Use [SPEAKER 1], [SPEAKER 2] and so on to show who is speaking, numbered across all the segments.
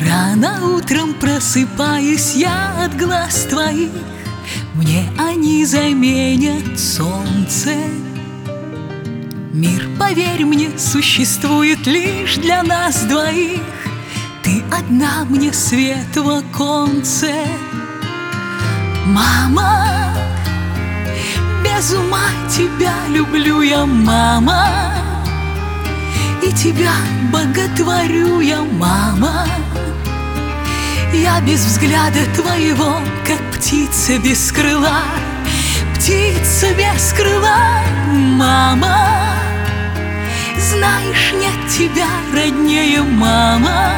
[SPEAKER 1] Рано утром просыпаюсь я от глаз твоих, мне они заменят солнце. Мир, поверь мне, существует лишь для нас двоих. Ты одна мне свет в оконце. Мама, без ума тебя люблю я, мама, и тебя боготворю я, мама. Я без взгляда твоего, как птица без крыла, птица без крыла, мама. Знаешь, нет тебя роднее, мама.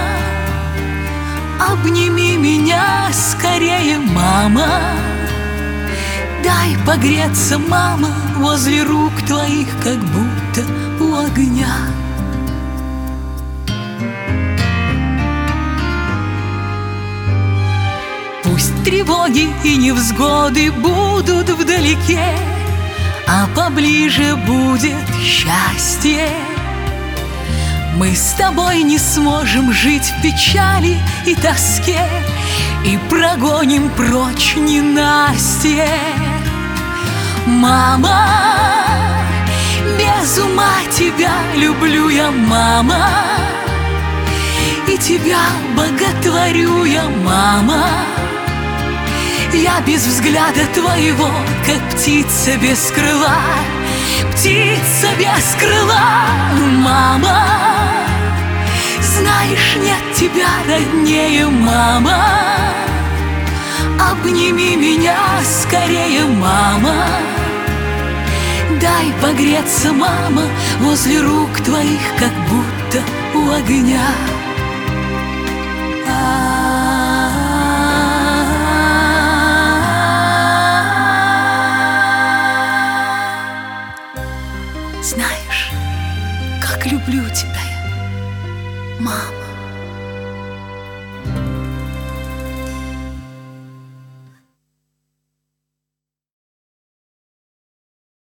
[SPEAKER 1] Обними меня скорее, мама. Дай погреться, мама, возле рук твоих, как будто у огня. Пусть тревоги и невзгоды будут вдалеке, а поближе будет счастье. Мы с тобой не сможем жить в печали и тоске, и прогоним прочь ненастье. Мама, без ума тебя люблю я, мама, и тебя боготворю я, мама. Я без взгляда твоего, как птица без крыла, птица без крыла, мама. Знаешь, нет тебя роднее, мама. Обними меня скорее, мама. Дай погреться, мама, возле рук твоих, как будто у огня. Знаешь, как люблю тебя я, мама.